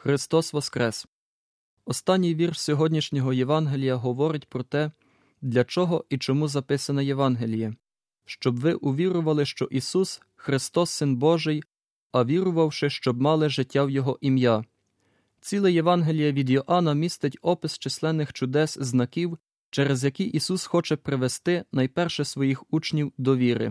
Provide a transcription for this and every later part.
Христос воскрес! Останній вірш сьогоднішнього Євангелія говорить про те, для чого і чому записане Євангеліє. Щоб ви увірували, що Ісус – Христос, Син Божий, а вірувавши, щоб мали життя в Його ім'я. Ціле Євангеліє від Йоанна містить опис численних чудес, знаків, через які Ісус хоче привести найперше своїх учнів до віри.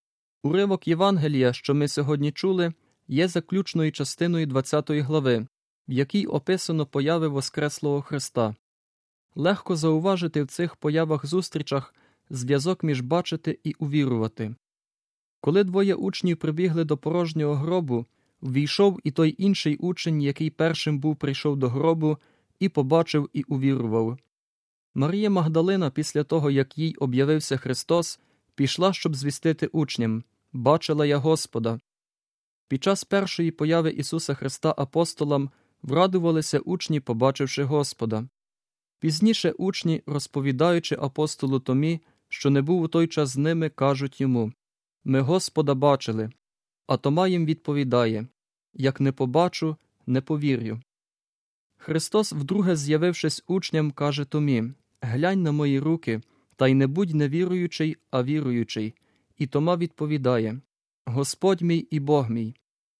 Уривок Євангелія, що ми сьогодні чули, є заключною частиною 20 глави, в якій описано появи Воскреслого Христа. Легко зауважити в цих появах-зустрічах зв'язок між бачити і увірувати. Коли двоє учнів прибігли до порожнього гробу, ввійшов і той інший учень, який першим був, прийшов до гробу, і побачив, і увірував. Марія Магдалина, після того, як їй об'явився Христос, пішла, щоб звістити учням: «Бачила я Господа». Під час першої появи Ісуса Христа апостолам врадувалися учні, побачивши Господа. Пізніше учні, розповідаючи апостолу Томі, що не був у той час з ними, кажуть йому: «Ми Господа бачили». А Тома їм відповідає: «Як не побачу, не повірю». Христос, вдруге з'явившись учням, каже Томі: «Глянь на мої руки, та й не будь невіруючий, а віруючий». І Тома відповідає: «Господь мій і Бог мій».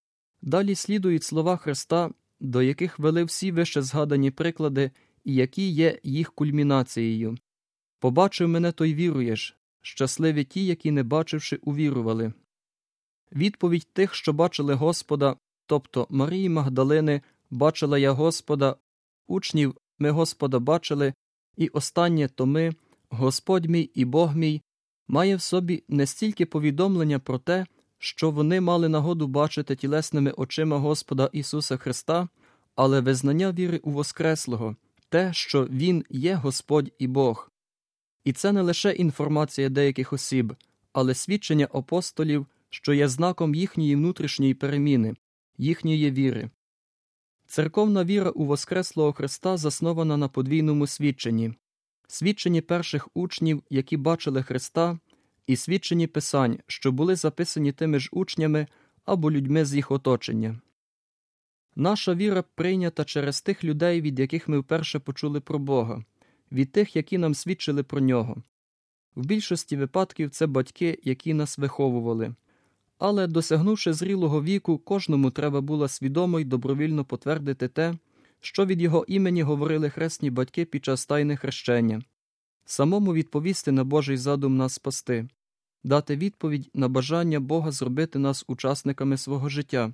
Далі слідують слова Христа, до яких вели всі вище згадані приклади і які є їх кульмінацією. «Побачив мене, то й віруєш. Щасливі ті, які, не бачивши, увірували». Відповідь тих, що бачили Господа, тобто Марії Магдалини «Бачила я Господа», учнів «Ми Господа бачили» і останнє Томи «Господь мій і Бог мій», має в собі не стільки повідомлення про те, що вони мали нагоду бачити тілесними очима Господа Ісуса Христа, але визнання віри у Воскреслого, те, що Він є Господь і Бог. І це не лише інформація деяких осіб, але свідчення апостолів, що є знаком їхньої внутрішньої переміни, їхньої віри. Церковна віра у Воскреслого Христа заснована на подвійному свідченні. Свідченні перших учнів, які бачили Христа, і свідченні Писань, що були записані тими ж учнями або людьми з їх оточення. Наша віра прийнята через тих людей, від яких ми вперше почули про Бога, від тих, які нам свідчили про Нього. В більшості випадків це батьки, які нас виховували. Але, досягнувши зрілого віку, кожному треба було свідомо й добровільно потвердити те, що від його імені говорили хресні батьки під час тайни хрещення. Самому відповісти на Божий задум нас спасти, дати відповідь на бажання Бога зробити нас учасниками свого життя.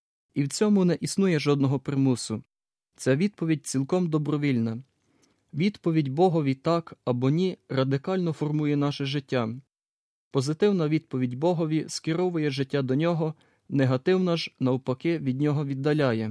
І в цьому не існує жодного примусу. Ця відповідь цілком добровільна. Відповідь Богові «так» або «ні» радикально формує наше життя. Позитивна відповідь Богові скеровує життя до Нього, негативна ж, навпаки, від Нього віддаляє.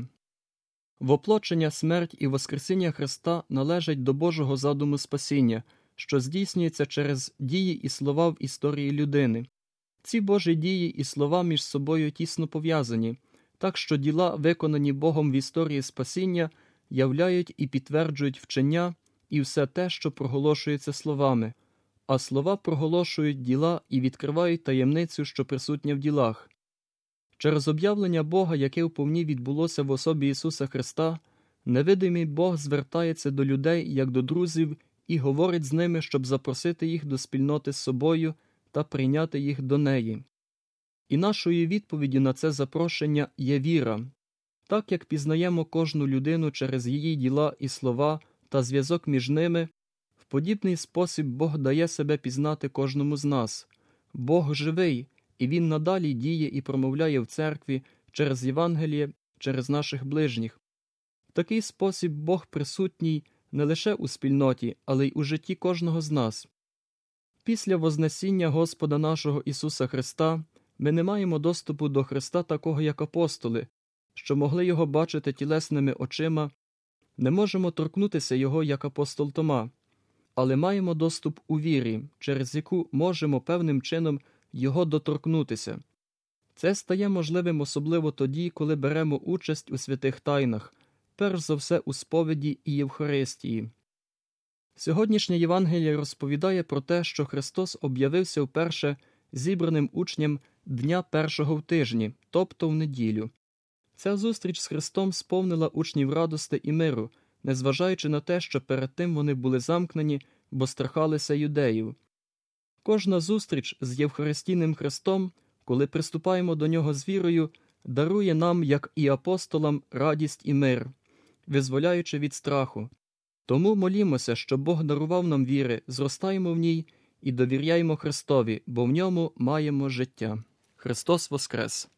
Воплочення, смерть і воскресіння Христа належать до Божого задуму спасіння, що здійснюється через дії і слова в історії людини. Ці Божі дії і слова між собою тісно пов'язані, так що діла, виконані Богом в історії спасіння, являють і підтверджують вчення і все те, що проголошується словами, а слова проголошують діла і відкривають таємницю, що присутня в ділах. Через об'явлення Бога, яке вповні відбулося в особі Ісуса Христа, невидимий Бог звертається до людей, як до друзів, і говорить з ними, щоб запросити їх до спільноти з собою та прийняти їх до неї. І нашою відповіддю на це запрошення є віра. Так як пізнаємо кожну людину через її діла і слова та зв'язок між ними, в подібний спосіб Бог дає себе пізнати кожному з нас. Бог живий, і Він надалі діє і промовляє в церкві через Євангеліє, через наших ближніх. В такий спосіб Бог присутній не лише у спільноті, але й у житті кожного з нас. Після Вознесіння Господа нашого Ісуса Христа ми не маємо доступу до Христа такого, як апостоли, що могли Його бачити тілесними очима, не можемо торкнутися Його, як апостол Тома, але маємо доступ у вірі, через яку можемо певним чином Його доторкнутися. Це стає можливим особливо тоді, коли беремо участь у святих тайнах, перш за все у сповіді і Євхаристії. Сьогоднішнє Євангеліє розповідає про те, що Христос об'явився вперше зібраним учням дня першого в тижні, тобто в неділю. Ця зустріч з Христом сповнила учнів радости і миру, незважаючи на те, що перед тим вони були замкнені, бо страхалися юдеїв. Кожна зустріч з Євхаристійним Христом, коли приступаємо до Нього з вірою, дарує нам, як і апостолам, радість і мир, визволяючи від страху. Тому молімося, щоб Бог дарував нам віри, зростаємо в ній і довіряємо Христові, бо в ньому маємо життя. Христос воскрес!